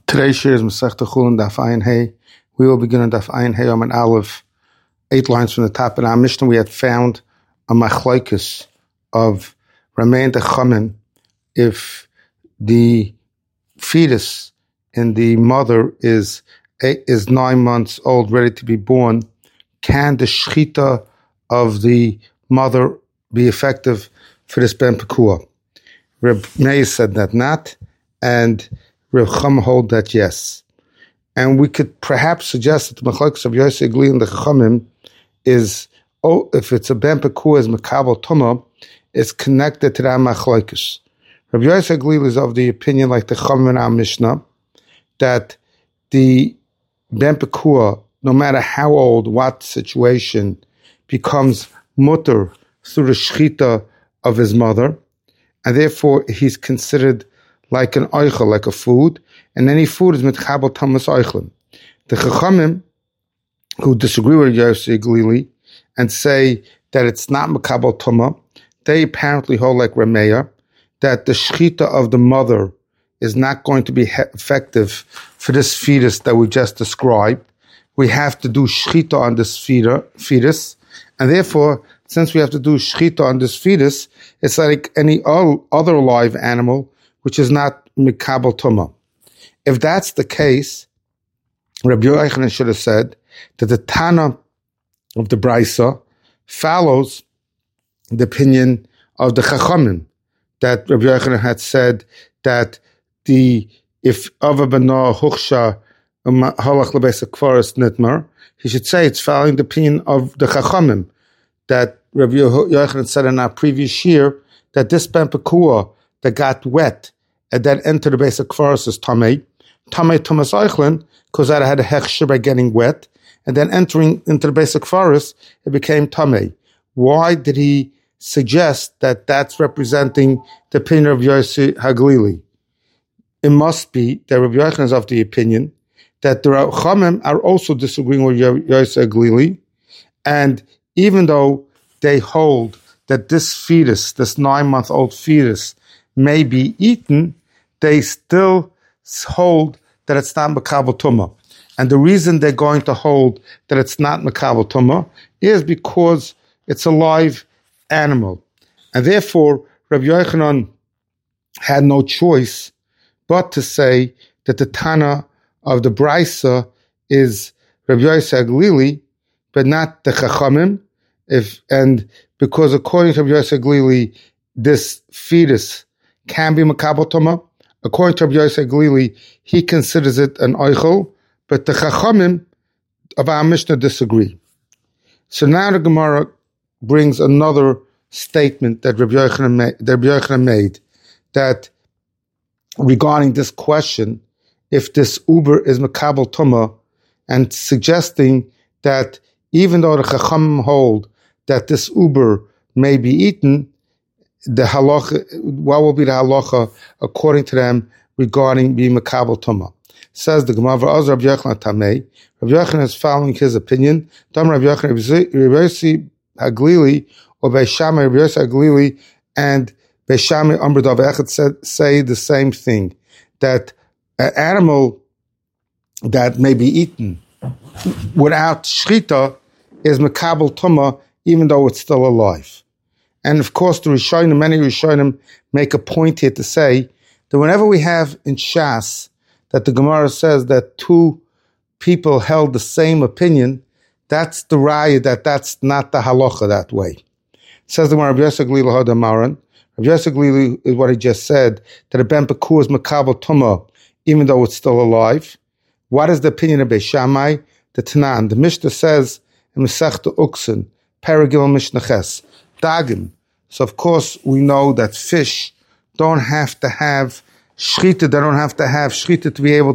Today's shir is Masechta Chulin Daf Ayin Hey. We will begin on Daf Ayin Hey Amud Aleph, 8 lines from the top. In our Mishnah, we had found a machlokes of Ramei and Chachamim if the fetus in the mother is 9 months old, ready to be born. Can the shechita of the mother be effective for this ben pekua? Reb Meir said that not, and Reb Chum hold that yes. And we could perhaps suggest that the machlokes of Yosef Glili and the Chachamim is, if it's a ben pekua as makabel tuma, it's connected to that machlokes. Reb Yosef Glili is of the opinion, like the Chachamim in our Mishnah, that the ben pekua, no matter how old, what situation, becomes mutter through the shechita of his mother, and therefore he's considered like an oichel, like a food, and any food is mitchabel tamas oichlin. The Chachamim, who disagree with Yosef Glili and say that it's not makabel tuma, they apparently hold like Rameya, that the shechita of the mother is not going to be effective for this fetus that we just described. We have to do shechita on this fetus, and therefore, since we have to do shechita on this fetus, it's like any other live animal, which is not mikabel tuma. If that's the case, Rabbi Yochanan should have said that the Tana of the Brisa follows the opinion of the Chachamim, that Rabbi Yochanan had said that if Ava B'Noah Huchsha Halach L'Beis HaKfaros Nitmar, he should say it's following the opinion of the Chachamim, that Rabbi Yochanan said in our previous year that this ben pekua that got wet and then entered the Beis HaKfaros is Tamei Tumas Eichlin, because that had a hechsher by getting wet, and then entering into the Beis HaKfaros, it became Tamei. Why did he suggest that that's representing the opinion of Yosef Glili? It must be that Rabbi Yochanan is of the opinion that the Chachamim are also disagreeing with Yosef Glili, and even though they hold that this fetus, this 9-month-old fetus, may be eaten, they still hold that it's not makabel tuma. And the reason they're going to hold that it's not makabel tuma is because it's a live animal. And therefore, Rabbi Yochanan had no choice but to say that the Tana of the Brisa is Rabbi Yosef Glili, but not the Chachamim. And because according to Rabbi Yosef Glili, this fetus can be makabel tuma. According to Rabbi Yosef Glili, he considers it an oichel, but the Chachamim of our Mishnah disagree. So now the Gemara brings another statement that Rabbi Yochanan made, that regarding this question, if this uber is makabel tuma, and suggesting that even though the Chachamim hold that this uber may be eaten, the halacha, what will be the halacha according to them regarding being makabel tuma? Says the Gemara, Rabbi Yochanan Tamei. Rabbi Yochanan is following his opinion. Dam Rabbi Yochanan, Rabbi Yosef Glili, or Beis Shammai, Rabbi Yosef Glili, and Beis Shammai Amar Dav Echad say the same thing, that an animal that may be eaten without shechita is makabel tuma, even though it's still alive. And of course, many Rishonim make a point here to say that whenever we have in Shas that the Gemara says that two people held the same opinion, that's the raya, that's not the halacha that way. It says the Gemara, Rabbi Yosef Glili L'Hod Amaran. Rabbi Yosef Glili is what he just said, that a ben pekua is makabel tuma, even though it's still alive. What is the opinion of Beis Shammai? The Tanan. The Mishnah says in Masechta Uksin, Paragil Mishnah Ches, Dagim. So of course we know that fish don't have to have shechita. They don't have to have shechita to be able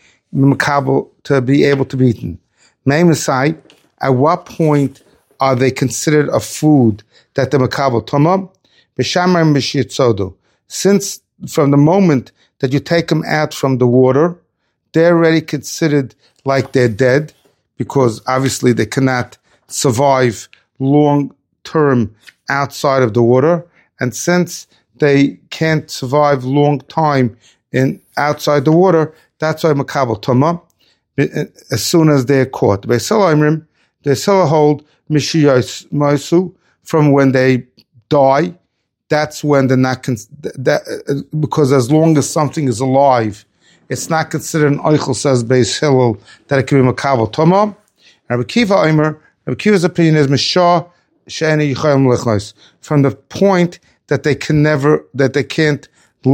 to be able to be eaten. Meimesai, at what point are they considered a food that the makabel tuma? B'shamar mishitzodu. Since from the moment that you take them out from the water, they're already considered like they're dead, because obviously they cannot survive long term outside of the water, and since they can't survive long time outside the water, that's why Makabal Tuma, as soon as they're caught. Beis Hillel hold Mishiyos Mosu, from when they die. That's when they're not, because as long as something is alive, it's not considered an oichel, says Beis Hillel, that it can be Makabal Tuma. Rabbi Kiva's opinion is Mishah She'eni Yichayim Lechnos, from the point that they can't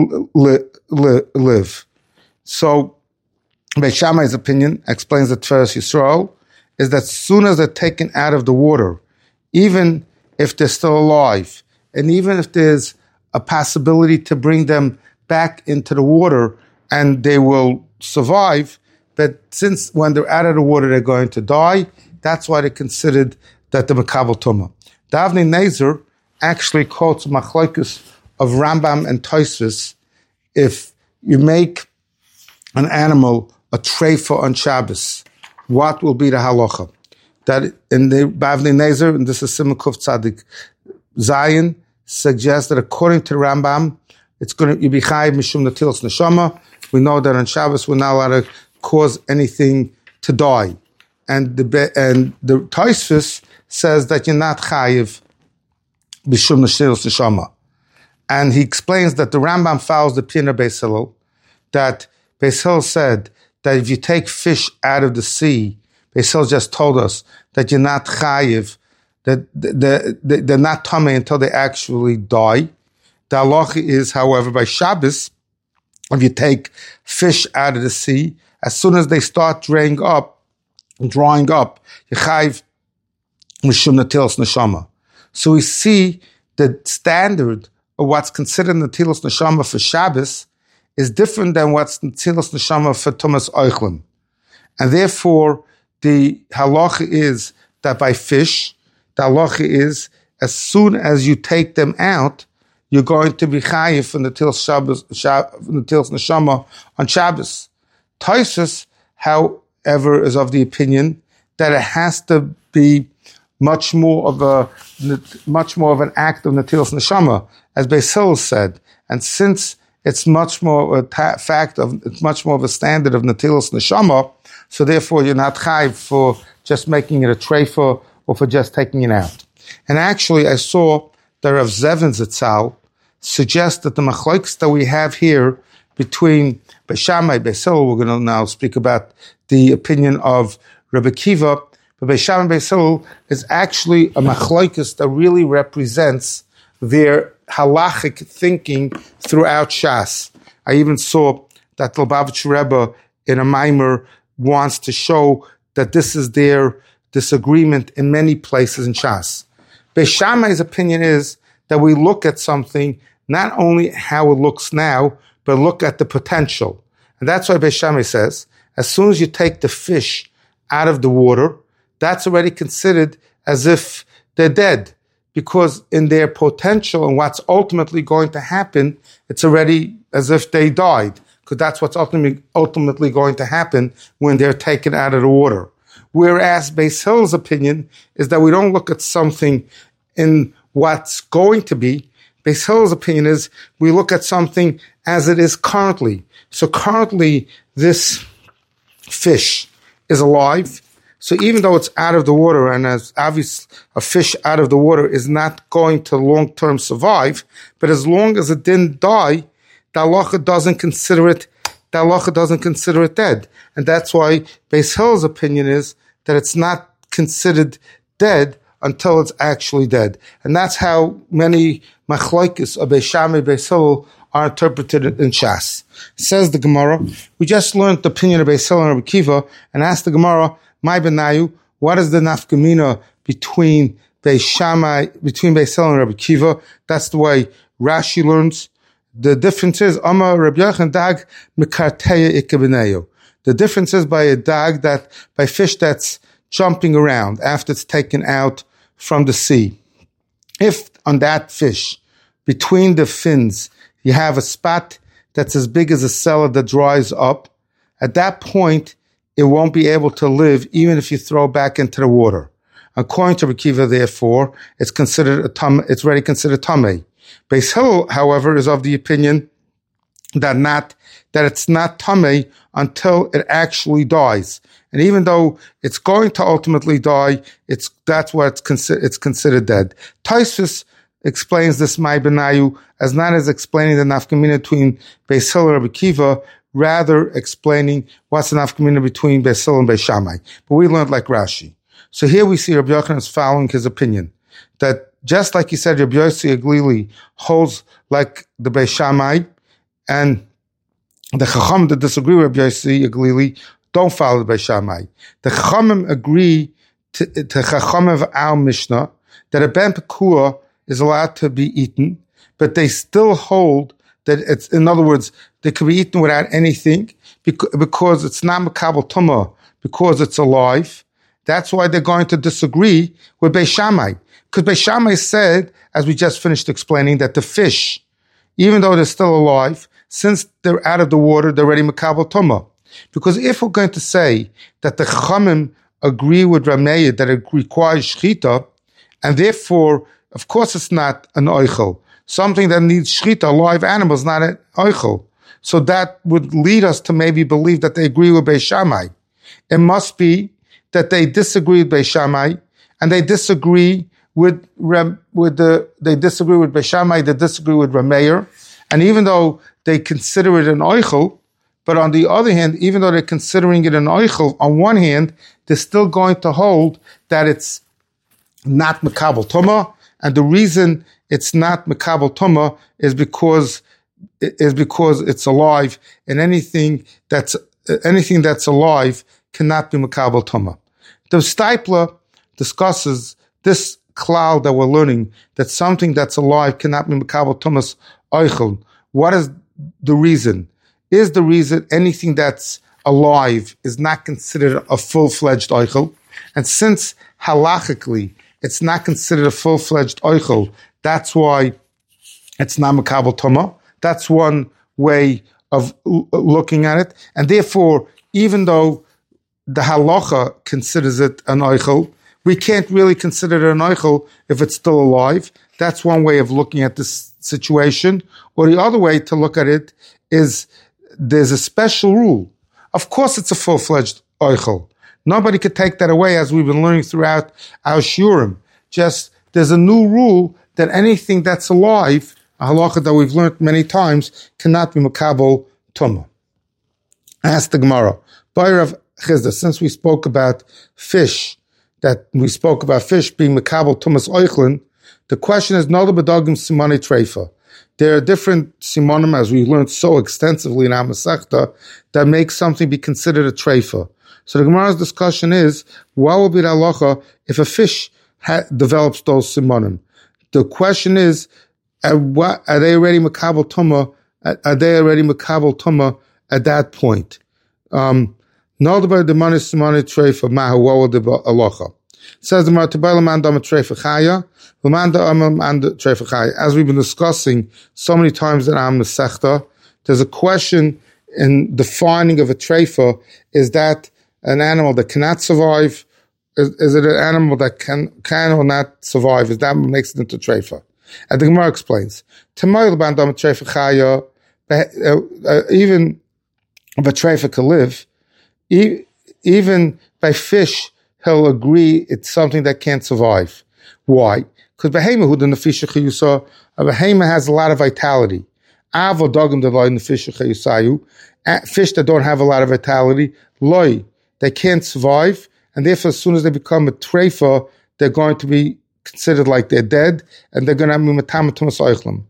live. So, Beis Shammai's opinion explains that Tiferes Yisrael is that as soon as they're taken out of the water, even if they're still alive, and even if there's a possibility to bring them back into the water and they will survive, but since when they're out of the water they're going to die, that's why they considered that the Makabal Tuma. Davnei Nezer actually quotes Machlokes of Rambam and Tosfos. If you make an animal a treifa on Shabbos, what will be the halacha? That in the Bavnei Nezer, and this is Simon Kuf Tzadik Zion, suggests that according to the Rambam, it's going to be chayiv mishum natilas neshama. We know that on Shabbos we're not allowed to cause anything to die, and the Tosfos says that you're not chayiv mishum natilas neshama, and he explains that the Rambam follows the Pina Beis Hillel, that Beis Hillel said that if you take fish out of the sea, Beis Hillel just told us that you're not chayiv, that they're not tamei until they actually die. The halacha is, however, by Shabbos, if you take fish out of the sea, as soon as they start drying up, you're chayiv mishum natilas neshama. So we see the standard of what's considered natilas neshama for Shabbos is different than what's natilas neshama for Tumas Oichlim. And therefore, the halacha is that by fish, the halacha is as soon as you take them out, you're going to be chayiv for natilas neshama on Shabbos. Tosfos, however, is of the opinion that it has to be much more of an act of natilas neshama, as Beis Hillel said, and since it's much more it's much more of a standard of natilas neshama, so therefore you're not chayiv for just making it a treifa or for just taking it out. And actually, I saw that Rav Zevin Zatzal suggests that the machlokes that we have here between Beis Shammai and Beis Hillel, we're going to now speak about the opinion of Rabbi Kiva, but Beis Shammai and Beis Hillel is actually a machlokes that really represents their halachic thinking throughout Shas. I even saw that the Lubavitcher Rebbe in a Maimer wants to show that this is their disagreement in many places in Shas. Beis Shammai's opinion is that we look at something not only how it looks now, but look at the potential. And that's why Beis Shammai says, as soon as you take the fish out of the water, that's already considered as if they're dead, because in their potential and what's ultimately going to happen, it's already as if they died, because that's what's ultimately going to happen when they're taken out of the water. Whereas Beis Hillel's opinion is that we don't look at something in what's going to be. Beis Hillel's opinion is we look at something as it is currently. So currently, this fish is alive. So even though it's out of the water, and as obvious, a fish out of the water is not going to long-term survive, but as long as it didn't die, the halacha doesn't consider it dead. And that's why Beis Hillel's opinion is that it's not considered dead until it's actually dead. And that's how many machlokes of Beis Shammai, Beis Hillel are interpreted in Shas. Says the Gemara, we just learned the opinion of Beis Hillel and Rabbi Kiva, and asked the Gemara, my benayu, what is the nafkamina between Beis Hillel and Rabbi Kiva? That's the way Rashi learns. The difference is, Amar Rabbi Yochanan dag mikarteya ikabenayu. The difference is by fish that's jumping around after it's taken out from the sea. If on that fish, between the fins, you have a spot that's as big as a cellar that dries up, at that point, it won't be able to live even if you throw it back into the water. According to Rabbi Kiva, therefore, it's already considered tamei. Beis Hillel, however, is of the opinion that not that it's not tamei until it actually dies. And even though it's going to ultimately die, that's what it's considered dead. Tosfos explains this Mai Benayu as not as explaining the nafkamina between Beis Hillel and Rabbi Kiva, rather explaining what's the nafkamina between Beis Hillel and Beis Shammai. But we learned like Rashi. So here we see Rabbi Yochanan is following his opinion, that just like he said, Rabbi Yossi Aglili holds like the Beis Shammai, and the Chacham that disagree with Rabbi Yossi Aglili don't follow the Beis Shammai. The Chachamim agree to Chacham of our Mishnah that a ben pekua is allowed to be eaten, but they still hold that it's, in other words, they could be eaten without anything because it's not makabel tumah, because it's alive. That's why they're going to disagree with Beis Shammai. Because Beis Shammai said, as we just finished explaining, that the fish, even though they're still alive, since they're out of the water, they're already makabel tumah. Because if we're going to say that the Chachamim agree with Rameya that it requires shchita, and therefore, of course it's not an oichel. Something that needs shchita, a live animal, is not an oichel. So that would lead us to maybe believe that they agree with Beis Shammai. It must be that they disagree with Beis Shammai, and they disagree with Beis Shammai, they disagree with Rameir, and even though they consider it an oichel, but on the other hand, even though they're considering it an oichel, on one hand, they're still going to hold that it's not makabel tumah, and the reason it's not makabel tumah is because it's alive, and anything that's alive cannot be makabel tumah. The Stipler discusses this klal that we're learning, that something that's alive cannot be makabel tumah's oichel. What is the reason? Is the reason anything that's alive is not considered a full-fledged oichel? And since halachically it's not considered a full-fledged oichel, that's why it's not makabel tumah. That's one way of looking at it. And therefore, even though the halacha considers it an oichel, we can't really consider it an oichel if it's still alive. That's one way of looking at this situation. Or the other way to look at it is there's a special rule. Of course it's a full-fledged oichel. Nobody could take that away, as we've been learning throughout our shiurim. Just there's a new rule that anything that's alive, a halacha that we've learned many times, cannot be makabel tumah. Ask the Gemara. Bayrav Chizda, since we spoke about fish being makabel tumas oichlin, the question is nolda b'dagim simone treifa. There are different simonim, as we learned so extensively in our Masechta, that make something be considered a treifa. So the Gemara's discussion is, what will be the halacha if a fish develops those simonim? The question is, are they already makabel tumah? Are they already makabel tumah at that point? Nolda b'dagim simone treifa mahu, what will the halacha? Says the Gemara, as we've been discussing so many times in our Masechta, there's a question in defining of a treifa. Is that an animal that cannot survive? Is it an animal that can or not survive? Is that what makes it into treifa? And the Gemara explains, even if a treifa can live, even by fish, he'll agree it's something that can't survive. Why? Because behema has a lot of vitality. Fish that don't have a lot of vitality, they can't survive, and therefore as soon as they become a treifa, they're going to be considered like they're dead, and they're going to have matamatum soichlim.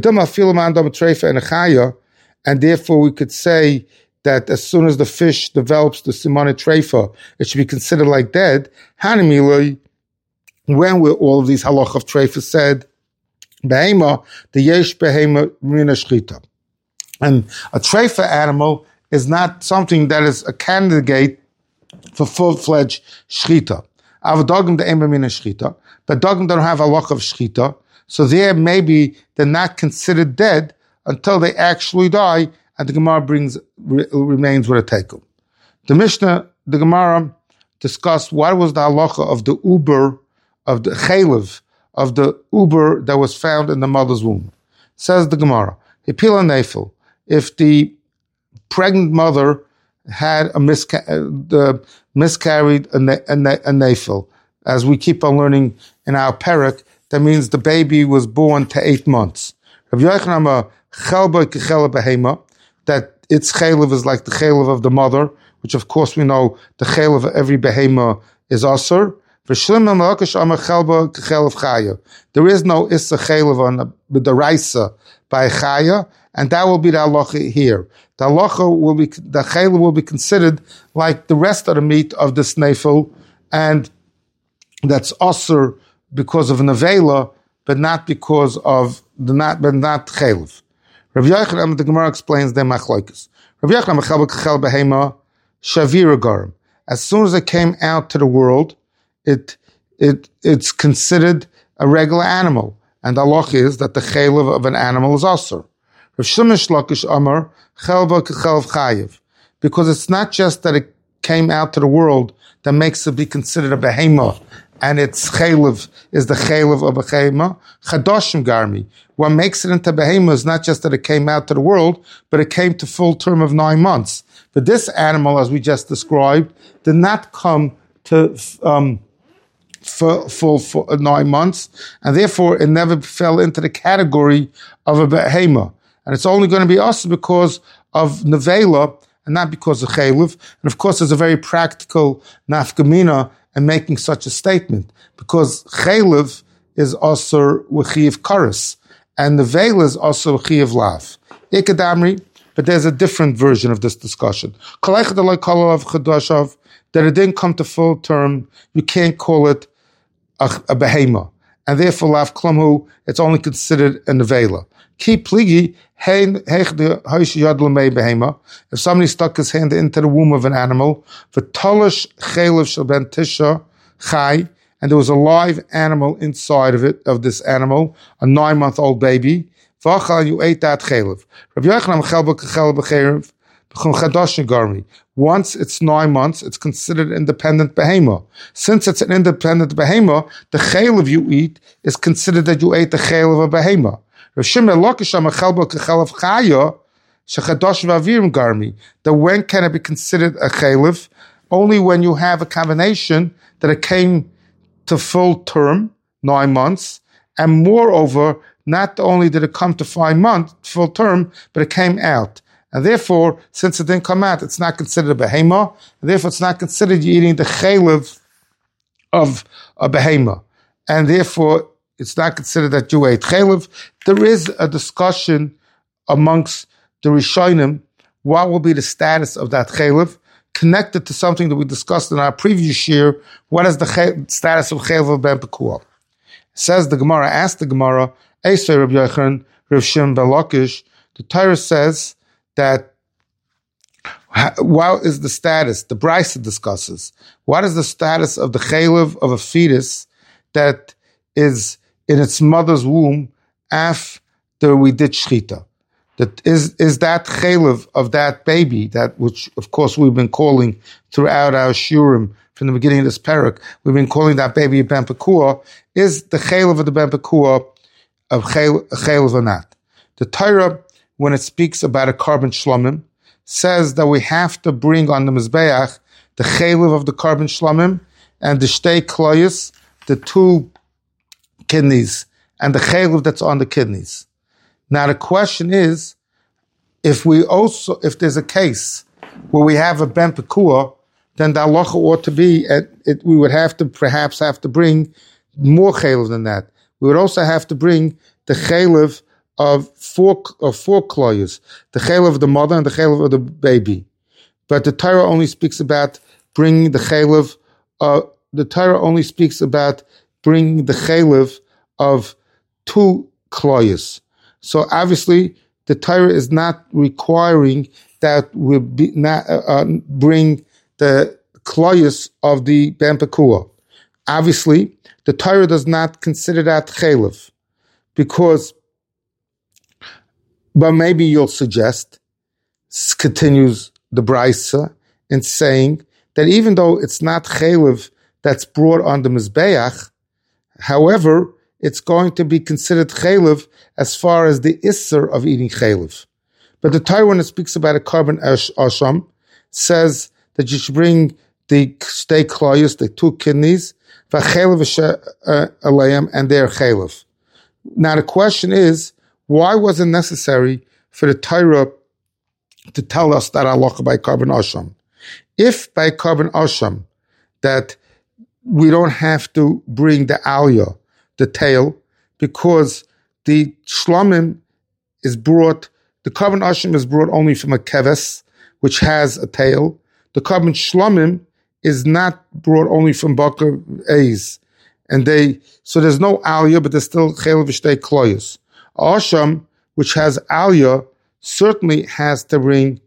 And therefore we could say that as soon as the fish develops the simone treifa, it should be considered like dead. Hanimiloi, when will all of these halach of treifa said, behema, the yesh behema mina shchita. And a treifa animal is not something that is a candidate for full-fledged shchita. Avadogim the ema mina shchita, but dogim don't have halach of shchita, so there maybe they're not considered dead until they actually die, and the Gemara remains with a tekel. The Mishnah, the Gemara discussed what was the halacha of the uber, of the chaylev, of the uber that was found in the mother's womb. Says the Gemara, hipila nefil, if the pregnant mother had miscarried a nafil. As we keep on learning in our parak, that means the baby was born to 8 months. Rav Yochanan chelba kechela behema, that its chelev is like the chelev of the mother, which of course we know the chelev of every behema is asur. There is no issa chelev on the raisa by chaya, and that will be the halacha here. The chelev will be considered like the rest of the meat of the nafil, and that's asur because of nevela, but not because of not chelev. Rav Yochanan, the Gemara explains the machlokes. Rav Yochanan mechelba kechel behema shavira garim. As soon as it came out to the world, it's considered a regular animal, and the halacha is that the chelev of an animal is asur. Rav Shimish Lakish Amar chelba kechel chayiv, because it's not just that it came out to the world that makes it be considered a behema, and its chelev is the chelev of a behema. Chadoshim garmi. What makes it into behema is not just that it came out to the world, but it came to full term of 9 months. But this animal, as we just described, did not come to full 9 months, and therefore it never fell into the category of a behema. And it's only going to be us because of nevela, and not because of chelev. And of course, there's a very practical nafkamina in making such a statement, because chelev is asur w'chiv karis, and nevela is asur w'chiv lav. Ikadamri, but there's a different version of this discussion. That it didn't come to full term, you can't call it a behema, and therefore lav klamhu, it's only considered a nevela. Ki pligi, if somebody stuck his hand into the womb of an animal, v'tolish chelev shel ben tisha chai, and there was a live animal inside of it, of this animal, a 9-month-old baby, v'achal, and you ate that chelev. Rav Yochanan chelba kechel b'cherev b'chum chadashin garmi. Once it's 9 months, it's considered independent behema. Since it's an independent behema, the chelev you eat is considered that you ate the chelev of a behema. That when can it be considered a chelev? Only when you have a combination that it came to full term, 9 months, and moreover, not only did it come to full term, but it came out. And therefore, since it didn't come out, it's not considered a behema, and therefore it's not considered you eating the chelev of a behema. And therefore, it's not considered that you ate chelev. There is a discussion amongst the Rishonim, what will be the status of that chelev, connected to something that we discussed in our previous year. What is the status of chelev of ben pekuah? Says the Gemara, asked the Gemara, Eisei Rabbi Yochanan, Rav Shimon ben Lakish, the Torah says that what is the status? The Brisa discusses. What is the status of the chelev of a fetus that is in its mother's womb after we did shchita? That is that chelev of that baby, that which of course we've been calling throughout our shurim from the beginning of this parak, we've been calling that baby a ben pekuah, is the chelev of the ben pekuah of chelev or not? The Torah, when it speaks about a carbon shlomim, says that we have to bring on the mizbeach the chelev of the carbon shlomim and the shtei kloyos, the 2 kidneys, and the chelev that's on the kidneys. Now the question is, if there's a case where we have a ben pekuah, then the halacha ought to be, we would perhaps have to bring more chelev than that. We would also have to bring the chelev of four kloyos, the chelev of the mother and the chelev of the baby. But the Torah only speaks about bringing the chelev. The Torah only speaks about bringing the chelev of 2 kloyos. So obviously, the Torah is not requiring that we bring the kloyos of the ben pekuah. Obviously, the Torah does not consider that chelev, but maybe you'll suggest, continues the Brisa, in saying that even though it's not chelev that's brought on the mizbeach, however, it's going to be considered chelev as far as the isser of eating chelev. But the Torah, when it speaks about a carbon asham, says that you should bring the stay kloyus, the two kidneys, and their chaylev. Now the question is, why was it necessary for the Torah to tell us that halacha by carbon asham? If by carbon asham that we don't have to bring the aliyah, the tail, because the shlomim is brought, the carbon asham is brought only from a keves, which has a tail. The carbon shlomim is not brought only from bakar A's. And so there's no aliyah, but there's still chaylev v'shtei kloyus. Asham, which has aliyah, certainly has to bring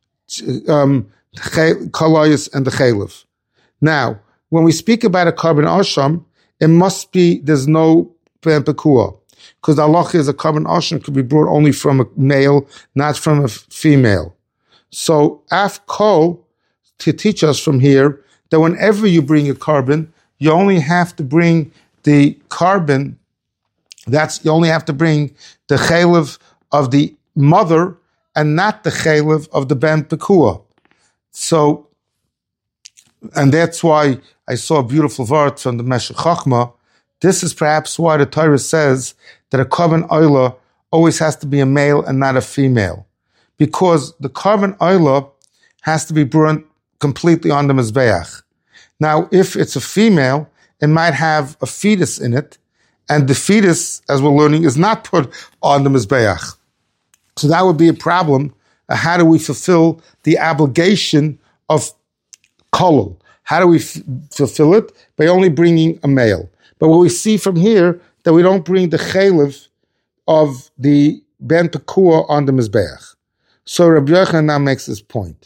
kloyus and the chaylev. Now, when we speak about a carbon asham, it must be, there's no ben pekua. Because the halacha is a carbon asham could be brought only from a male, not from a female. So, af kol, to teach us from here, that whenever you bring a carbon, you only have to bring the carbon, you only have to bring the chaylev of the mother and not the chaylev of the ben pekua. So, and that's why I saw a beautiful word from the Meshech Chochmah. This is perhaps why the Torah says that a carbon oila always has to be a male and not a female. Because the carbon oila has to be burnt completely on the mizbeach. Now, if it's a female, it might have a fetus in it, and the fetus, as we're learning, is not put on the mizbeach. So that would be a problem. How do we fulfill the obligation of kolel? How do we fulfill it? By only bringing a male. But what we see from here, that we don't bring the chaylev of the ben pekua on the mizbeach. So Rabbi Yochanan now makes this point.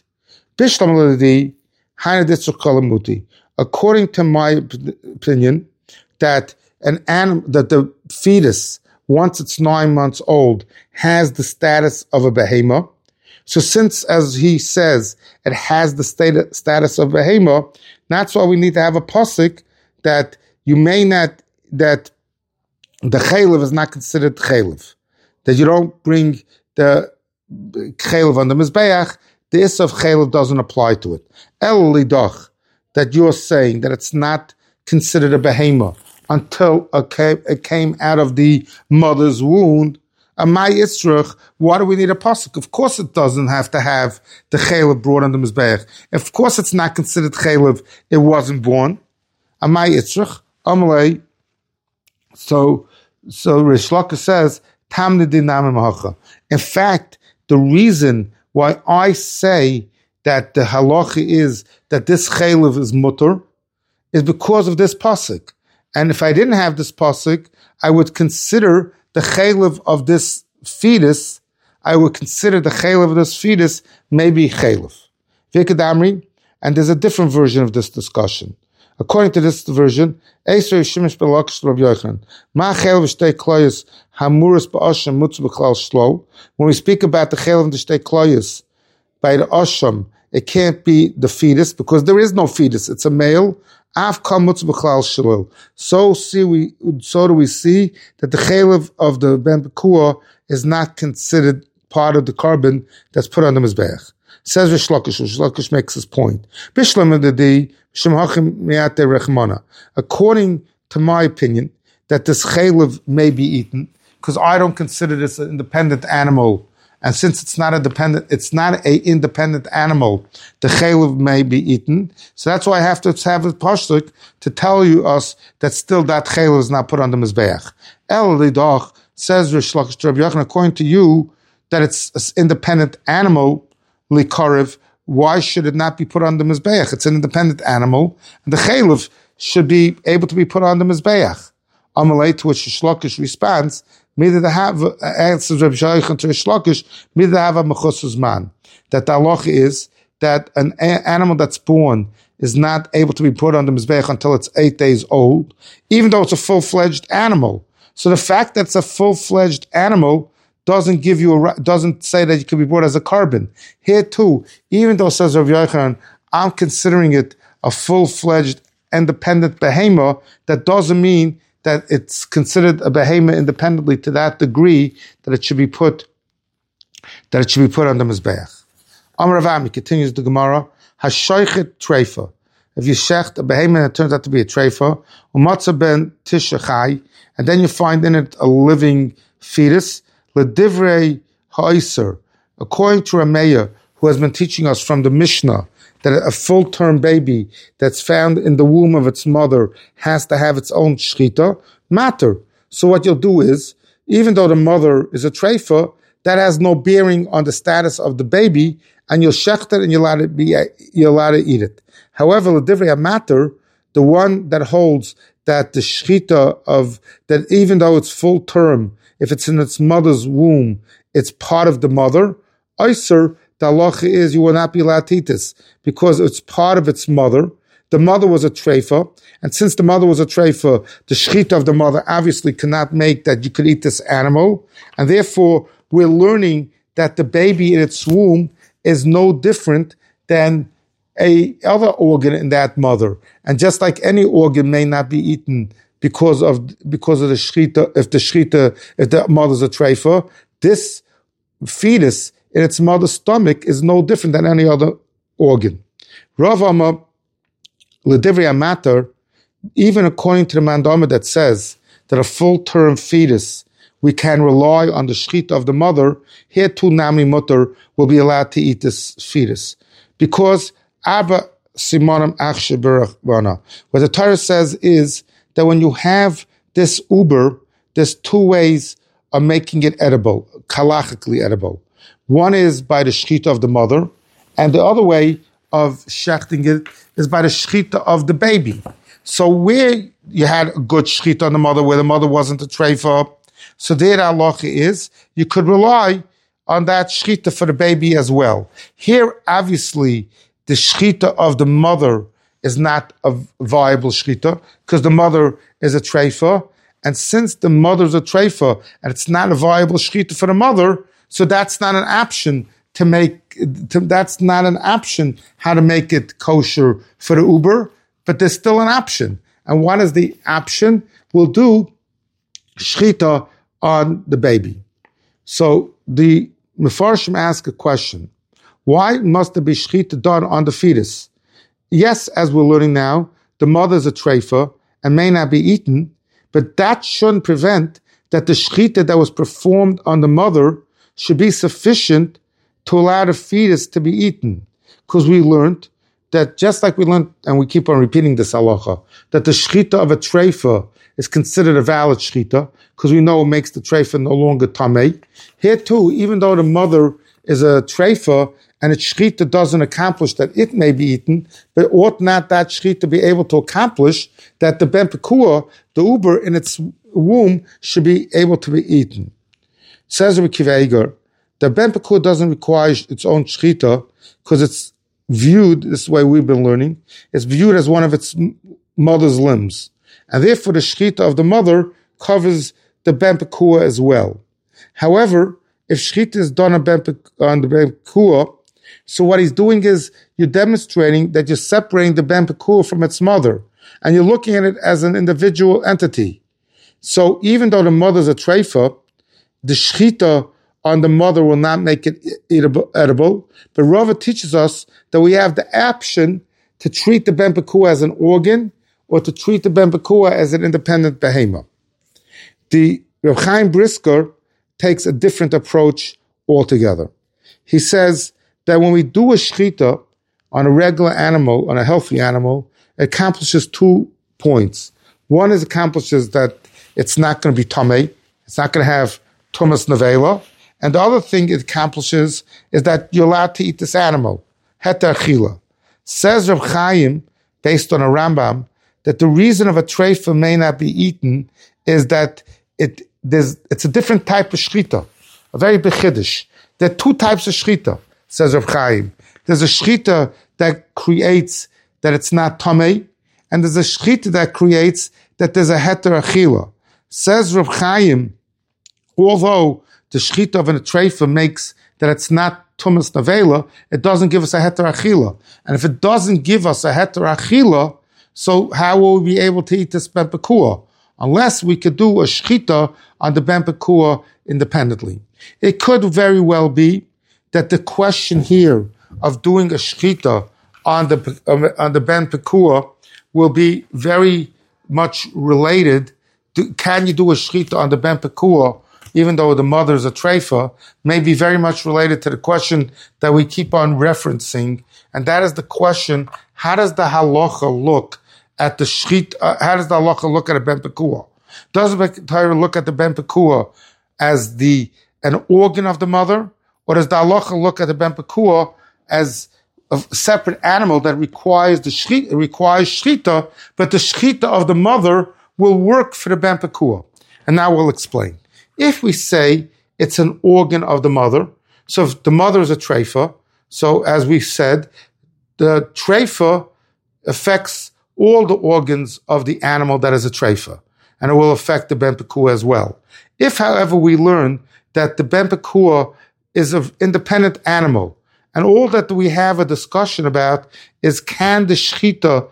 According to my opinion, that that the fetus, once it's 9 months old, has the status of a behemoth. So since, as he says, it has the status of behemoth, that's why we need to have a pasuk that you may not, that the chaylev is not considered chaylev. That you don't bring the chaylev on the mizbeach, the issa of chaylev doesn't apply to it. El lidach, that you're saying that it's not considered a behemoth until it came out of the mother's wound. Amay Yitzrach, why do we need a pasuk? Of course it doesn't have to have the chaylev brought on the mizbeach. Of course it's not considered chaylev, it wasn't born. Amay Yitzrach, Amalei. So Rish Lakish says, Tamne dinam mahacha. In fact, the reason why I say that the halacha is that this chaylev is mutter is because of this pasuk. And if I didn't have this pasuk, I would consider the chaylev of this fetus, maybe chaylev. Vikadamri, and there's a different version of this discussion. According to this version, when we speak about the chaylev of the shtei kloyus by the asham, it can't be the fetus because there is no fetus; it's a male. So do we see that the chaylev of the ben pekua is not considered part of the carbon that's put on the mizbeach. Says Rish Lakish. Rish Lakish makes his point. According to my opinion, that this chaylev may be eaten, because I don't consider this an independent animal. And since it's not an independent animal, the chaylev may be eaten. So that's why I have to have a pasuk to tell us that still that chaylev is not put on the mizbeach. El lidach, says Rish Lakish to Rabbi Yochanan, according to you, that it's an independent animal, likarev, why should it not be put on the mizbeach? It's an independent animal, and the chaylev should be able to be put on the mizbeach. Amalei, to which Rish Lakish responds, answers Rabbi Yochanan to Rish Lakish, that the halacha is that an animal that's born is not able to be put on the mizbeach until it's 8 days old, even though it's a full-fledged animal. So the fact that it's a full-fledged animal doesn't say that it can be brought as a carbon. Here too, even though, says Rabbi Yochanan, I'm considering it a full-fledged independent behemoth, that doesn't mean that it's considered a behemoth independently to that degree that it should be put that it should be put on the Mizbeach. Amar Rav Ami continues the Gemara, Hashoichet Treifa. If you shecht a behemoth and it turns out to be a treifa, umatzah ben tisha chai, and then you find in it a living fetus, ledivrei ha'oser. According to Rameya, who has been teaching us from the Mishnah, that a full-term baby that's found in the womb of its mother has to have its own shchita, matter. So what you'll do is, even though the mother is a treifa, that has no bearing on the status of the baby, and you'll shecht it and you're allowed to eat it. However, l'divrei matter, the one that holds that the shchita of, that even though it's full term, if it's in its mother's womb, it's part of the mother, oiser, the halacha is you will not be allowed to eat this, because it's part of its mother. The mother was a treifa, and since the mother was a treifa, the shchita of the mother obviously cannot make that you could eat this animal, and therefore we're learning that the baby in its womb is no different than a other organ in that mother. And just like any organ may not be eaten because of the shchita, if the mother's a treifa, this fetus in its mother's stomach is no different than any other organ. Rav Amar, l'divrei matter, even according to the Mandama that says that a full-term fetus, we can rely on the shchita of the mother, here too Namni Mutter will be allowed to eat this fetus. Because Abba Simonam Achshe Berachvana, what the Torah says is that when you have this uber, there's two ways of making it edible, halachically edible. One is by the shchita of the mother, and the other way of shechting it is by the shchita of the baby. So where you had a good shchita on the mother, where the mother wasn't a treifa, so there the halacha is, you could rely on that shchita for the baby as well. Here, obviously, the shchita of the mother is not a viable shchita, because the mother is a treifa, and since the mother is a treifa, and it's not a viable shchita for the mother, so that's not an option that's not an option how to make it kosher for the uber, but there's still an option. And what is the option? We'll do shchita on the baby. So the Mefarshim ask a question. Why must there be shchita done on the fetus? Yes, as we're learning now, the mother is a treifa and may not be eaten, but that shouldn't prevent that the shchita that was performed on the mother should be sufficient to allow the fetus to be eaten. Because we learned that, just like we learned, and we keep on repeating this halacha, that the shchita of a treifa is considered a valid shchita, because we know it makes the treifa no longer tamei. Here too, even though the mother is a treifa, and its shchita doesn't accomplish that it may be eaten, but ought not that shchita be able to accomplish that the ben pekua, the uber in its womb, should be able to be eaten. Says Rabbi Akiva Eiger, the ben pekua doesn't require its own shchita, because it's viewed, this is the way we've been learning, it's viewed as one of its mother's limbs. And therefore the shchita of the mother covers the ben pekua as well. However, if shchita is done on the ben pekua, so what he's doing is you're demonstrating that you're separating the ben pekua from its mother, and you're looking at it as an individual entity. So even though the mother's a treifa, the shchita on the mother will not make it edible, but Rava teaches us that we have the option to treat the ben pekua as an organ or to treat the ben pekua as an independent behemoth. The Reb Chaim Brisker takes a different approach altogether. He says that when we do a shchita on a regular animal, on a healthy animal, it accomplishes 2 points. One is accomplishes that it's not going to be tamei, it's not going to have tumas nevela, and the other thing it accomplishes is that you're allowed to eat this animal, heter achila. Says Reb Chaim, based on a Rambam, that the reason of a treifa may not be eaten is that it's a different type of shchita, a very big chiddush. There are 2 types of shchita, says Reb Chaim. There's a shchita that creates that it's not tamei, and there's a shchita that creates that there's a heter achila. Says Reb Chaim, although the shchita of a treifa makes that it's not tumas nevela, it doesn't give us a heter achila. And if it doesn't give us a heter achila, so how will we be able to eat this ben pekua? Unless we could do a shchita on the ben pekua independently. It could very well be that the question here of doing a shechita on the ben pekua will be very much related. Can you do a shechita on the ben pekua, even though the mother is a treifa, may be very much related to the question that we keep on referencing, and that is the question: how does the halacha look at the shechita? How does the halacha look at a ben pekua? Does the Torah look at the ben pekua as an organ of the mother, or does the halacha look at the ben pekua as a separate animal that requires shechita, but the shechita of the mother will work for the ben pekua? And now we'll explain. If we say it's an organ of the mother, so if the mother is a treifa, so as we said, the treifa affects all the organs of the animal that is a treifa, and it will affect the ben pekua as well. If, however, we learn that the ben pekua is an independent animal, and all that we have a discussion about is if the shechita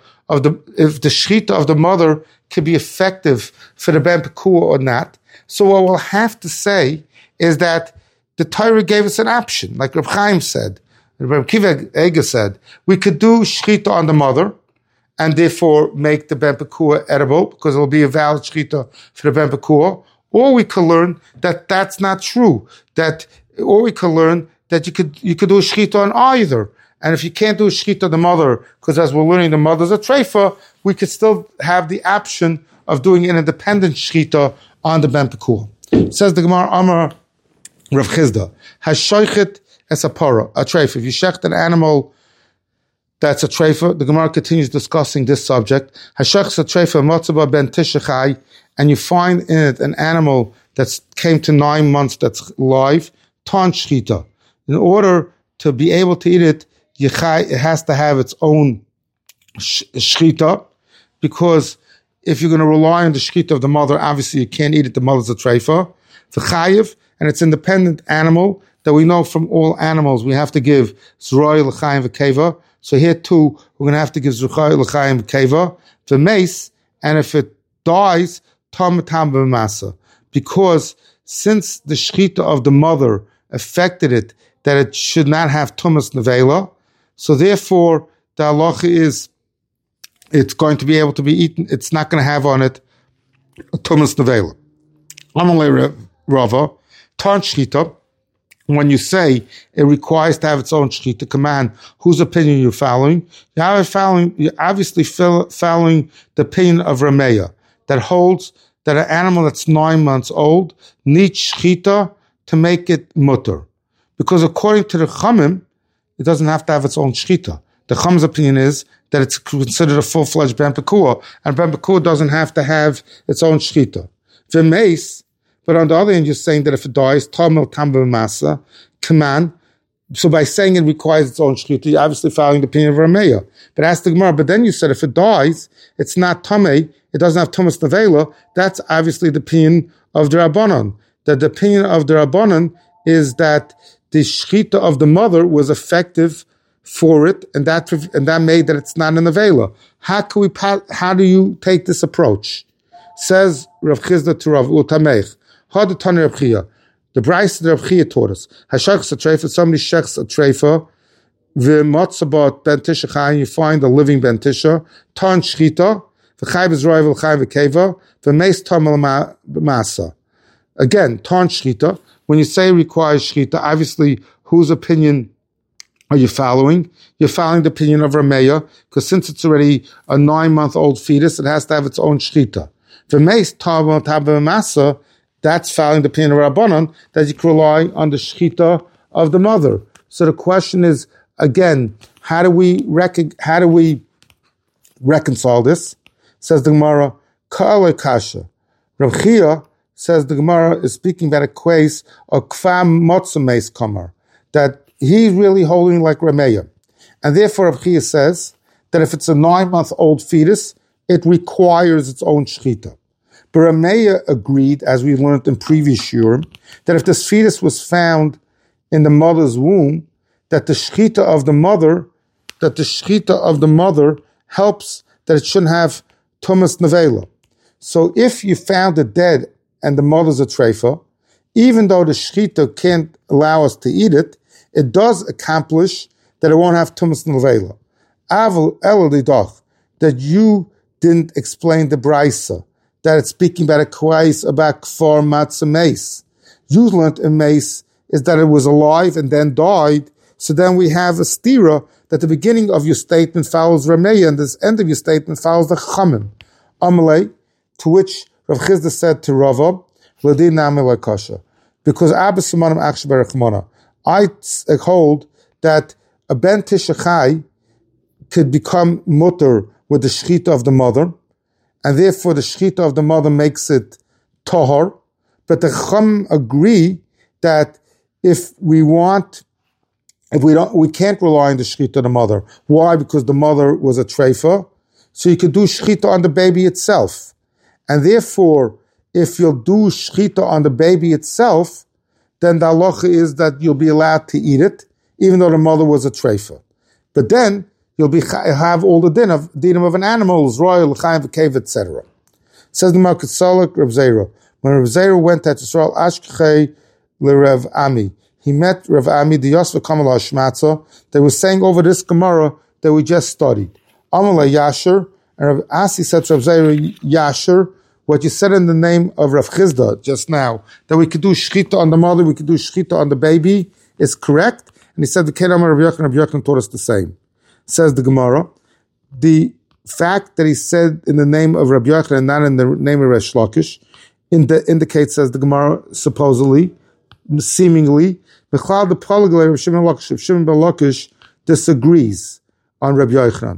of the mother can be effective for the ben pekua or not. So what we'll have to say is that the Torah gave us an option, like Reb Chaim said, Reb Kiva Eger said, we could do shechita on the mother, and therefore make the ben pekua edible, because it will be a valid shechita for the ben pekua. Or we could learn that that's not true. Or we could learn that you could do a shechita on either. And if you can't do a shechita on the mother, because as we're learning the mother's a treifa, we could still have the option of doing an independent shechita on the ben pekua. It says the Gemara, Amar Rav Chizda, Hashoichet es a para, a treifa. If you shecht an animal that's a treifa, the Gemara continues discussing this subject. Hashoichet a treifa, motzaba ben tishachai, and you find in it an animal that came to 9 months that's live, ton shechita. In order to be able to eat it, it has to have its own shechita, because if you're going to rely on the shechita of the mother, obviously you can't eat it. The mother's a treifa. The chayiv, and it's an independent animal that we know from all animals we have to give zroy l'chayim v'keva. So here too, we're going to have to give zroy l'chayim v'keva. The mace, and if it dies, tam b'masa, because since the shechita of the mother affected it, that it should not have tumas nevela, so therefore the halacha is it's going to be able to be eaten. It's not going to have on it a tumas nevela. Amalei Rava, tarn shechita. When you say it requires to have its own shechita command, whose opinion you're following? You're obviously following the opinion of Rameya, that holds that an animal that's 9 months old needs shechita to make it mutter. Because according to the Chamim, it doesn't have to have its own shechita. The Chamim's opinion is that it's considered a full-fledged ben pekua, and ben pekua doesn't have to have its own shechita. The mace, but on the other hand, you're saying that if it dies, tamil tam b'masa, command. So by saying it requires its own shechita, you're obviously following the opinion of Rameya. But ask the Gemara, but then you said if it dies, it's not tamei, it doesn't have tumas nevela. That's obviously the opinion of the Rabbanon. That the opinion of the Rabbanon is that the shechita of the mother was effective for it, and that made that it's not an nevela. How do you take this approach? Says Rav Chizda to Rav Utamech, Had Tani Rav Chia. The Bryce of Rav Chia taught us. Hashachs a treifa, somebody shechs a treifa, v'motzabot ben tisha chayim, you find a living ben tisha, ton shechita, v'chayv v'zroy v'chayv v'keva, v'meis tom masa. Again, ton shechita. When you say requires shechita, obviously, whose opinion are you following? You're following the opinion of Rameya, because since it's already a 9-month-old fetus, it has to have its own shechita. V'meis tom masa, that's following the opinion of Rabbanon, that you can rely on the shechita of the mother. So the question is, again, how do we reconcile this? Says the Gemara, Ka'alei kasha. Rav Chia says the Gemara is speaking about a case of kvam motzameis kamar, that he's really holding like Rameya. And therefore Rav Chia says that if it's a 9-month-old fetus, it requires its own shechita. But Rameya agreed, as we learned in previous shiurim, that if this fetus was found in the mother's womb, that the shechita of the mother helps that it shouldn't have tumas nevela. So if you found it dead and the mother's a treifa, even though the shechita can't allow us to eat it, it does accomplish that it won't have tumas nevela. Aval eladidoch, that you didn't explain the brisa, that it's speaking about a kwais about kfar matzah mace. You learned in mace is that it was alive and then died. So then we have a stira that the beginning of your statement follows Rameya and the end of your statement follows the Chamin. Amalei, to which Rav Chizda said to Rava, L'din na'amei kasha. Because Abba Simanim Aksh Berachmana, I hold that a ben Tishachai could become mutter with the shechita of the mother, and therefore the shechita of the mother makes it tahor. But the Chum agree that if we can't rely on the shechita of the mother. Why? Because the mother was a treifa, so you could do shechita on the baby itself, and therefore, if you'll do shechita on the baby itself, then the halacha is that you'll be allowed to eat it, even though the mother was a treifa. But then you'll have all the dinim of an animal, royal, l'chaim, v'kev, etc. Says the Malkut Salak, Rav Zera. When Rav Zera went to Yisrael, Ashkechei l'Rav Ami, he met Rav Ami, the Yosva Kamala Shmatza. They were saying over this Gemara that we just studied. Amala Yasher, and Rav Asi said to Rav Zera, Yasher, what you said in the name of Rav Chizda just now, that we could do shechita on the mother, we could do shechita on the baby, is correct. And he said the Kedam Rav Yochanan taught us the same. Says the Gemara, the fact that he said in the name of Rabbi Yochanan and not in the name of Resh Lakish indicates, says the Gemara, supposedly, seemingly, the polyglot of Shimon ben Lakish disagrees on Rabbi Yochanan.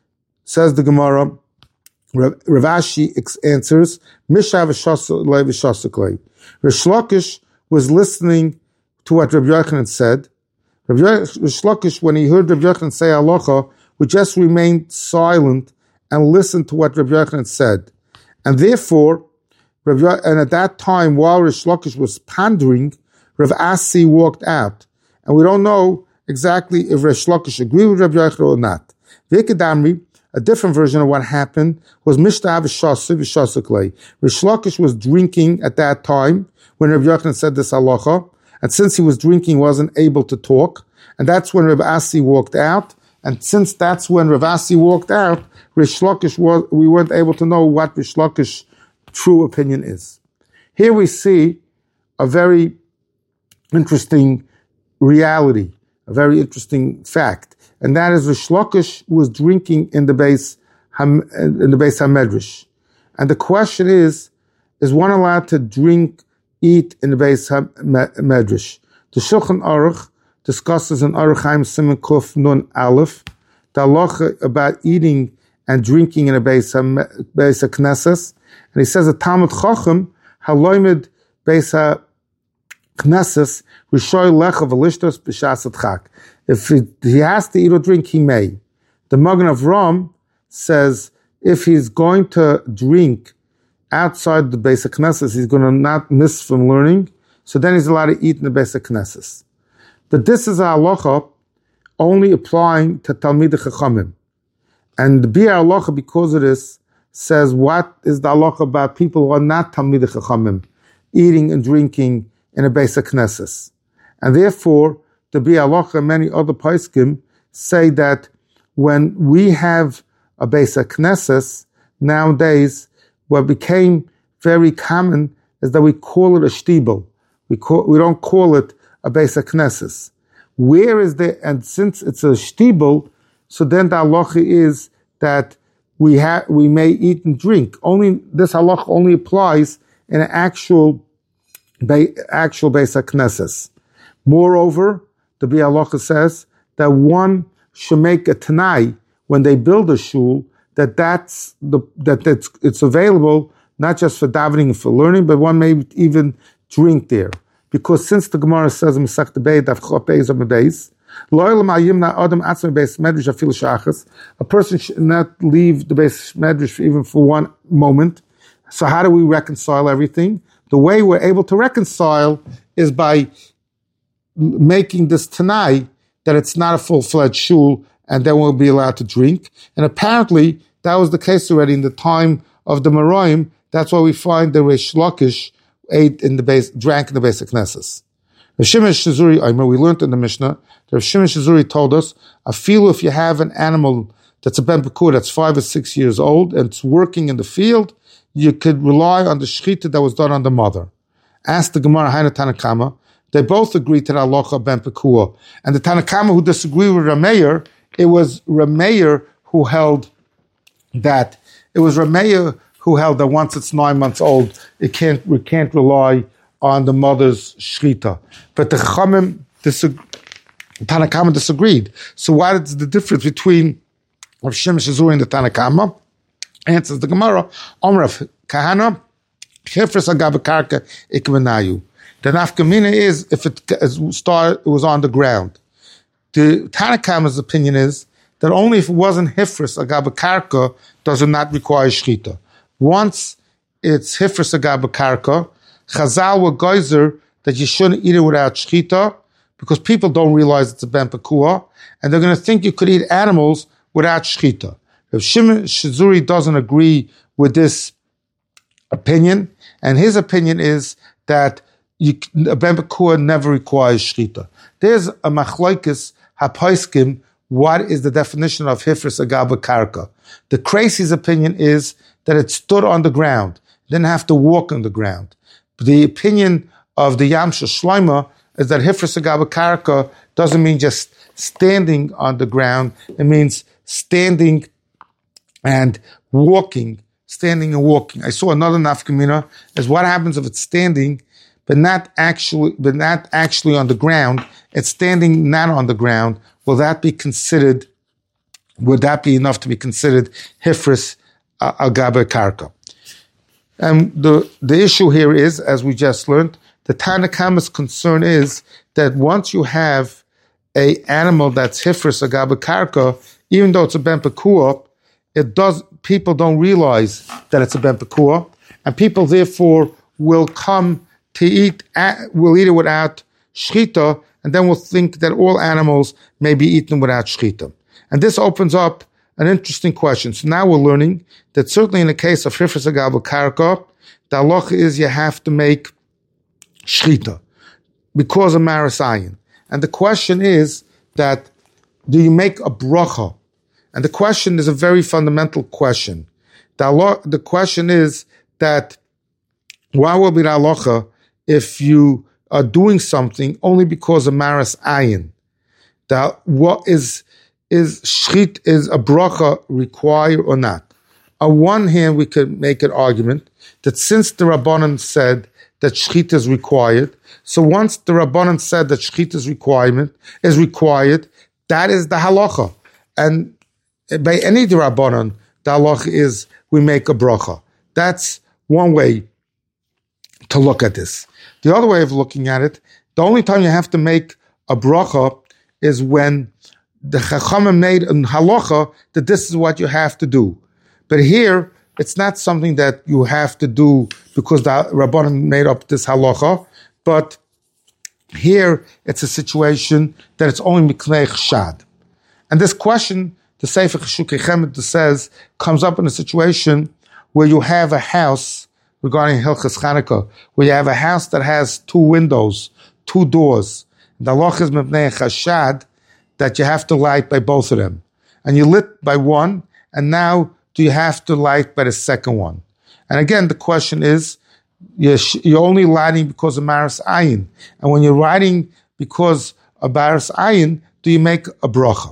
Says the Gemara, Rav Ashi answers, Mishav v'shasaklei. Resh Lakish was listening to what Rabbi Yochanan said. Rabbi Lakish, when he heard Rabbi Yochanan say halacha, would just remain silent and listen to what Rabbi Yochanan said. And therefore, and at that time, while Rish Lakish was pondering, Rav Asi walked out. And we don't know exactly if Rish Lakish agreed with Rabbi Yochanan or not. V'kedamri, a different version of what happened, was Mishtav v'shasaklei. Rish Lakish was drinking at that time when Rabbi Yochanan said this halacha. And since he was drinking, he wasn't able to talk. And that's when Rav Asi walked out. And since that's when Rav Asi walked out, Rish Lakish we weren't able to know what Rish Lakish's true opinion is. Here we see a very interesting reality, a very interesting fact. And that is Rish Lakish was drinking in the Beis HaMedrash. And the question is one allowed to eat in the Beis HaMedrash? The Shulchan Aruch discusses in Aruch Chaim Siman Kuf Nun Aleph the halacha about eating and drinking in a Beis HaKnesses, and he says a Talmud Chacham haloimed Beis HaKnesses rishoy lecha v'lishtos b'shas adchak. If he has to eat or drink, he may. The Magen Avraham says if he's going to drink outside the Beis HaKnesses, he's going to not miss from learning, so then he's allowed to eat in the Beis HaKnesses. But this is a halacha only applying to Talmidei Chachamim. And the Biur Halacha, because of this, says what is the halacha about people who are not Talmidei Chachamim, eating and drinking in a Beis HaKnesses. And therefore, the Biur Halacha and many other poskim say that when we have a Beis HaKnesses, nowadays, what became very common is that we call it a shtibel. We don't call it a Beis HaKnesses. Where is there? And since it's a shtibel, so then the halacha is that we may eat and drink. Only this halacha only applies in an actual Beis HaKnesses. Moreover, the Biur Halacha says that one should make a tanai when they build a shul, it's available not just for davening and for learning, but one may even drink there. Because since the Gemara says in Masech Beis Daf Chaf Beis Amud Beis, a person should not leave the Beis Medrash even for one moment. So how do we reconcile everything? The way we're able to reconcile is by making this tanai that it's not a full-fledged shul, and then we'll be allowed to drink. And apparently, that was the case already in the time of the Meroim. That's why we find the Rish Lakish drank in the Beis HaKnesses. Rav Shimon Shizuri, we learned in the Mishnah, Rav Shimon Shizuri told us, I feel if you have an animal that's a ben pekua that's 5 or 6 years old and it's working in the field, you could rely on the shechita that was done on the mother. Ask the Gemara Haina Tanakama. They both agreed to the halacha ben pekua. And the Tanakama who disagreed with Rameir, it was Rameir who held that. It was Rameir who held that once it's 9 months old, we can't rely on the mother's shechita. But the Chachamim Tanakama disagreed. So what is the difference between Rav Shimon Shizuri and the Tanakama? Answers the Gemara, Omrav Kahana, Chifris Agab Karka Ikmenayu. The nafkamina is if it was on the ground. The Tanakama's opinion is that only if it wasn't Hifris Agab Karka does it not require shechita. Once it's Hifris Agab Karka, Chazal were geyser that you shouldn't eat it without shechita because people don't realize it's a ben pekua and they're going to think you could eat animals without shechita. If Shimon Shizuri doesn't agree with this opinion, and his opinion is that a ben pekua never requires shechita. There's a machlokes hapaiskim. What is the definition of hifris agab karka? The crazy's opinion is that it stood on the ground, didn't have to walk on the ground. The opinion of the Yamsha Shloima is that hifris agab karka doesn't mean just standing on the ground. It means standing and walking. Standing and walking. I saw another nafkamina is what happens if it's standing, but not actually on the ground. It's standing not on the ground. Will that be considered? Would that be enough to be considered hifris agab karka? And the issue here is, as we just learned, the Tanakama's concern is that once you have a animal that's hifris agab karka, even though it's a ben pekua, people don't realize that it's a ben pekua, and people therefore will come to will eat it without shechita, and then will think that all animals may be eaten without shechita. And this opens up an interesting question. So now we're learning that certainly in the case of hifris agab karka, the halacha is you have to make shechita because of maris ayin. And the question is that do you make a bracha? And the question is a very fundamental question. The question is that why will be the halacha if you are doing something only because of maris ayin? What is shchit, is a bracha required or not? On one hand, we could make an argument that since the Rabbanan said that shchit is required, so once the Rabbanan said that shchit is required, that is the halacha. And by any Rabbanan, the halacha is we make a bracha. That's one way to look at this. The other way of looking at it, the only time you have to make a bracha is when the Chachamim made in halacha that this is what you have to do. But here, it's not something that you have to do because the Rabbanan made up this halacha, but here it's a situation that it's only miknei chshad. And this question, the Sefer Cheshukei Chemed says, comes up in a situation where you have a house, regarding Hilchas Chanukah, where you have a house that has 2 windows, 2 doors. The halacha is mipnei chashad that you have to light by both of them. And you lit by one, and now do you have to light by the second one? And again, the question is, you're only lighting because of maris ayin. And when you're lighting because of maris ayin, do you make a bracha?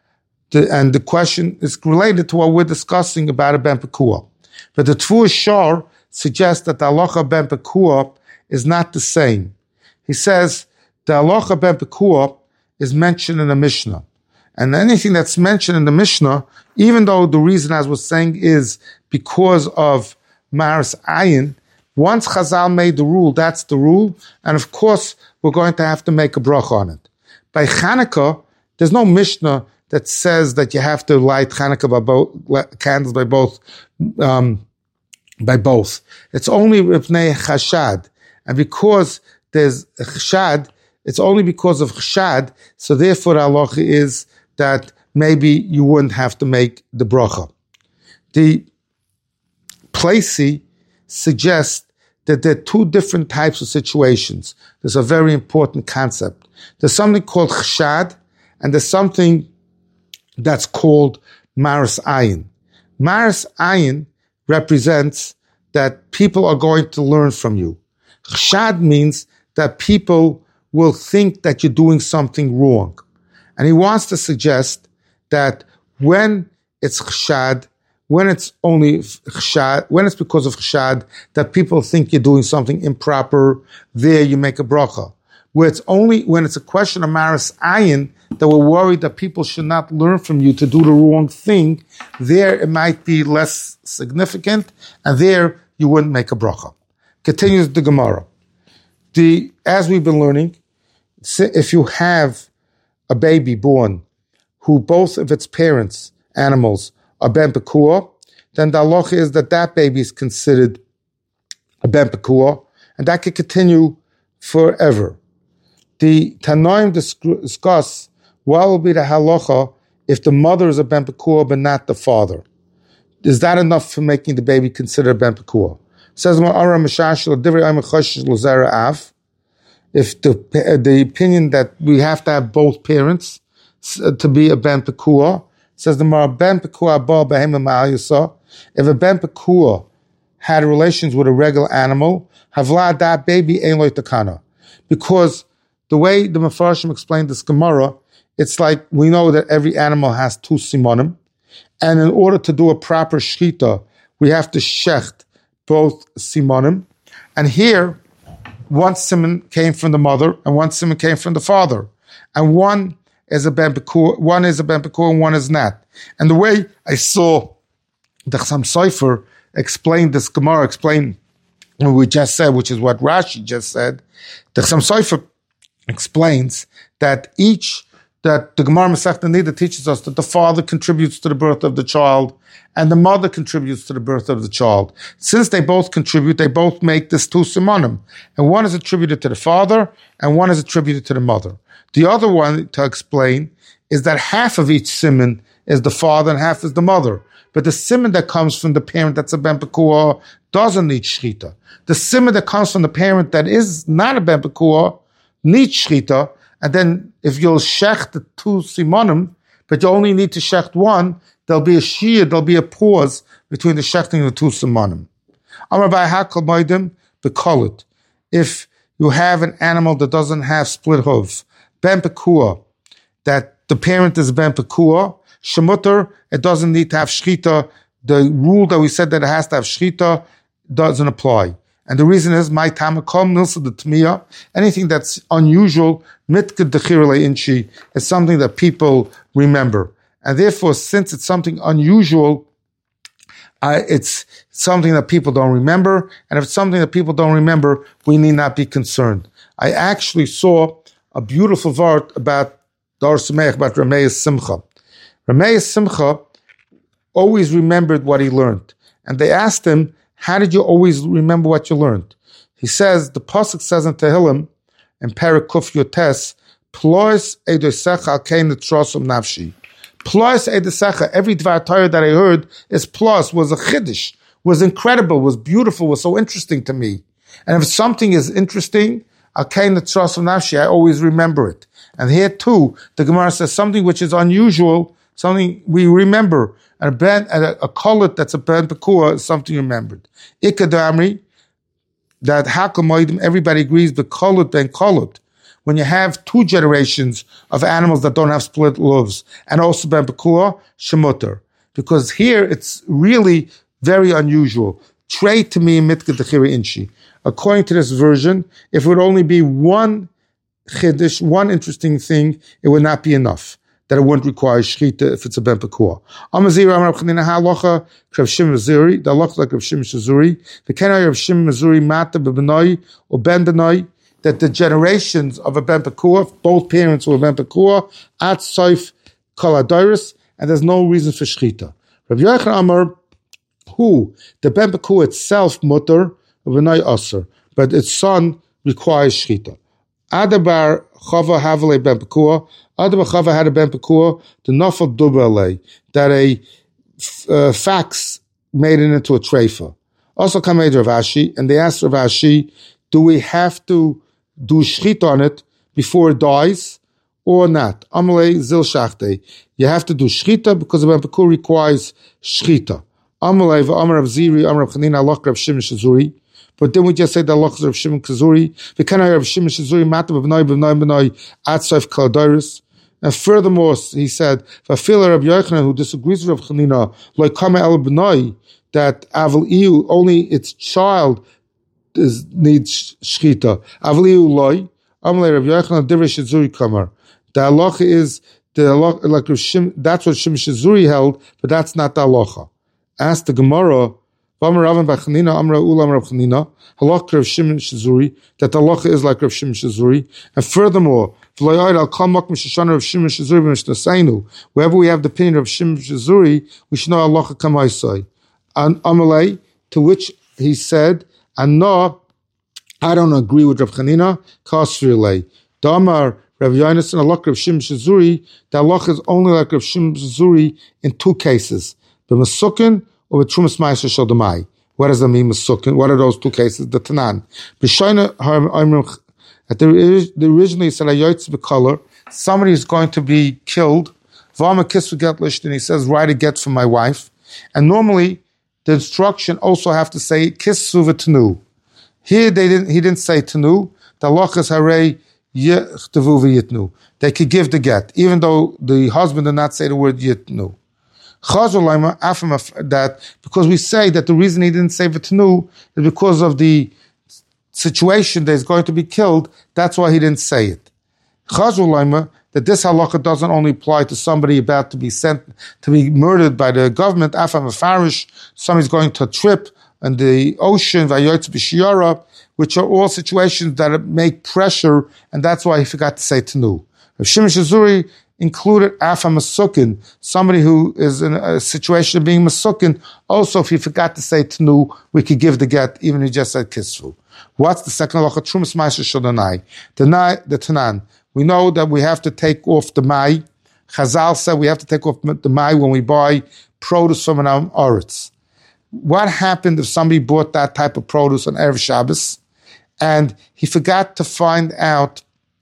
And the question is related to what we're discussing about a ben pekua. But the Tfuah Shor suggests that the halacha ben pekua is not the same. He says the halacha ben pekua is mentioned in the Mishnah. And anything that's mentioned in the Mishnah, even though the reason, as we're saying, is because of maris ayin, once Chazal made the rule, that's the rule. And of course, we're going to have to make a bracha on it. By Chanukah, there's no Mishnah that says that you have to light Chanukah candles by both. It's only Ripnei Chashad. And because there's Chashad, it's only because of Chashad, so therefore the halacha is that maybe you wouldn't have to make the bracha. The Placey suggests that there are two different types of situations. There's a very important concept. There's something called chshad, and there's something that's called maris ayin. Maris ayin represents that people are going to learn from you. Chshad means that people will think that you're doing something wrong. And he wants to suggest that when it's chshad, when it's only chshad, when it's because of chshad that people think you're doing something improper, there you make a bracha. Where it's only when it's a question of maris ayin that we're worried that people should not learn from you to do the wrong thing, there it might be less significant, and there you wouldn't make a bracha. Continues the Gemara. As we've been learning, if you have a baby born who both of its parents, animals, are ben pekuah, then the halacha is that baby is considered a ben pekuah, and that could continue forever. The Tanoim discuss what will be the halacha if the mother is a ben pekuah but not the father. Is that enough for making the baby considered a ben pekuah? Says if the opinion that we have to have both parents to be a ben pekuah, says the Mara ben pekuah ba behema ma'al yasa. If a ben pekuah had relations with a regular animal, havla that baby ein lo takana. Because the way the Mefarshim explained this Gemara, it's like we know that every animal has two simonim, and in order to do a proper shchita, we have to shecht both simonim. And here, one simon came from the mother, and one simon came from the father, and one is a ben pekuah, and one is not. And the way I saw the Chassam Sofer explain this Gemara, explain what we just said, which is what Rashi just said, the Chassam Sofer explains that the Gemara Masechta Nida teaches us that the father contributes to the birth of the child and the mother contributes to the birth of the child. Since they both contribute, they both make this two simonim. And one is attributed to the father and one is attributed to the mother. The other one to explain is that half of each simon is the father and half is the mother. But the simon that comes from the parent that's a ben pekuah doesn't need shchita. The simon that comes from the parent that is not a ben pekuah needs shchita. And then if you'll shecht the two simonim, but you only need to shecht one, there'll be a shir, there'll be a pause between the shechting of the two simonim. Amar by hakol moedim b'kolut. If you have an animal that doesn't have split hooves, ben pekuah, that the parent is ben pekuah, shemuter, it doesn't need to have shchita. The rule that we said that it has to have shchita doesn't apply. And the reason is, my tamakom nilsa the tmiya, anything that's unusual, mitked dechirle inchi, is something that people remember. And therefore, since it's something unusual, it's something that people don't remember. And if it's something that people don't remember, we need not be concerned. I actually saw a beautiful vart about Dar Sameach, about Rameis Simcha. Rameis Simcha always remembered what he learned. And they asked him, how did you always remember what you learned? He says, the Pasuk says in Tehillim, in Perek Kuf Yotes, Plois Eidosecha al kein netrosum nafshi. Plois Eidosecha, every Dvar Torah that I heard is plus, was a chiddush, was incredible, was beautiful, was so interesting to me. And if something is interesting, al kein netrosum nafshi, I always remember it. And here too, the Gemara says something which is unusual, something we remember. And a kolut that's a ben pekuah is something remembered. Ikadamri, that hakol moedim, everybody agrees, the kolut ben kolut. When you have two generations of animals that don't have split hooves, and also ben pekuah, shemuter. Because here it's really very unusual. Trey to me mitka dechiri inchi. According to this version, if it would only be one chiddush, one interesting thing, it would not be enough. That it wouldn't require shchita if it's a ben pekuah. Amazir Amar Chanina halacha Rav Shimon Mazuri, the halacha like Rav Shimon Mazuri, the kenai Rav Shimon Mazuri mata bebenoi or ben benoi, that the generations of a ben pekuah, both parents were ben pekuah, at soif kol adoris, and there's no reason for shchita. Rav Yochanan Amar, who the ben pekuah itself mutter benoi aser, but its son requires shchita. Adabar Chava Havale Ben Pekuah. Adabar Chava had a Ben Pekuah, the Nafal Dubale, that a fax made it into a treifa. Also came Rav Ashi, and they asked Rav Ashi, do we have to do shchita on it before it dies or not? Amalei zil shachte. You have to do shchita because the Ben Bekur requires shchita. Amalei v'amar Rav Ziri, amar Rav Chanina, Allah Rav Shimon Shazuri. But then we just say the Allah Rav Shimon Shazuri. V'kanai Rav Shimon Shazuri matam b'noi atzayf kaladiris. And furthermore, he said, Vafila Rav Yochanan, who disagrees with Rav Chanina, like kama el b'noi, that aval iu, only its child needs shchita. Aval iu loy, amalei Rav Yochanan divrei Shazuri kamar. The halacha is the halacha, like Rav Shimon, that's what Shimon Shazuri held, but that's not the halacha. Ask the Gemara, V'amar Ravan b'Chanina, Amra Ulam Rav Chanina, halacha Rav Shimon Shazuri, that the halacha is like Rav Shimon Shazuri, and furthermore, wherever we have the opinion of Shimon Shazuri, we should know halacha kamaisai. And Amalei, to which he said, and no, I don't agree with Rav Chanina, Kasrilei. Damar Rav Yonasan, halacha Rav Shimon Shazuri, the halacha is only like Rav Shimon Shazuri in two cases. The Masukin or the Trumas Ma'aser Shel Damai. What does that mean, Masukin? What are those two cases? The Tanan. Originally said Ayotz B'Kolor, somebody is going to be killed. V'amar Kisvu Get Lishtin, he says, write a get for my wife. And normally the instruction also have to say Kisvu V'Tenu. Here he didn't say Tenu. The halacha is Harei Yichtevu V'Yitnu. They could give the get, even though the husband did not say the word Yitnu. That because we say that the reason he didn't say V'Tenu is because of the situation that is going to be killed, that's why he didn't say it. That this halacha doesn't only apply to somebody about to be sent to be murdered by the government, somebody's going to a trip in the ocean, which are all situations that make pressure, and that's why he forgot to say Tenu. Shimon Shazuri included Afa Masukin, somebody who is in a situation of being Masukin. Also, if he forgot to say Tenu, we could give the get, even if he just said Kisvu. What's the second halacha? Trumas Ma'aser Shel Damai. The Tanan. We know that we have to take off the Mai. Chazal said we have to take off the Mai when we buy produce from an Oretz. What happened if somebody bought that type of produce on Erev Shabbos and he forgot to find out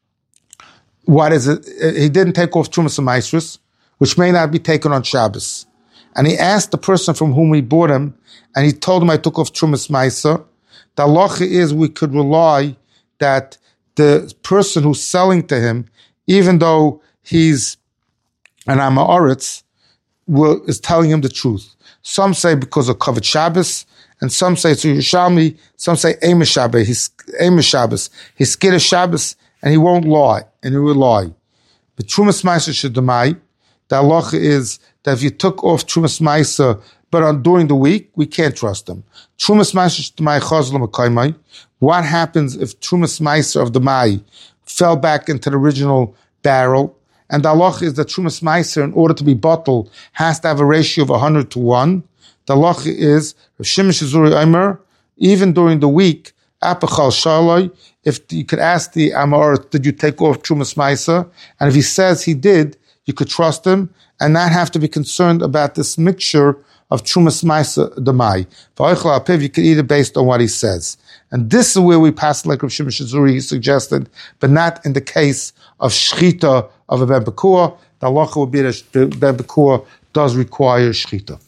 what is it? He didn't take off Trumas Ma'aser, which may not be taken on Shabbos. And he asked the person from whom he bought him, and he told him I took off Trumas Ma'aser. The halacha is we could rely that the person who's selling to him, even though he's an Amoritz, is telling him the truth. Some say because of Kavod Shabbos, and some say it's Yerushalmi, some say Emes Shabbos. He's scared of Shabbos, and he won't lie, and he will lie. But Trumas Ma'aser Shel Damai, the halacha is that if you took off Trumas Ma'aser, but during the week, we can't trust them. Trumas Ma'aser Shel Damai Chazal Mekaymai. What happens if Trumas Ma'aser of the Mai fell back into the original barrel? And the halacha is that Trumas Ma'aser, in order to be bottled, has to have a ratio of 100 to 1. The halacha is, Rav Shimon Shazuri Omer, even during the week, Apachal Shaloi, if you could ask the Amor, did you take off Trumas Ma'aser? And if he says he did, you could trust him and not have to be concerned about this mixture of Trumas Ma'aser Damai. You could eat it based on what he says. And this is where we pass like Rav Shimon Shazuri suggested, but not in the case of Shchita of a Ben Bekur. The halacha would be that the Ben Bekur does require Shchita.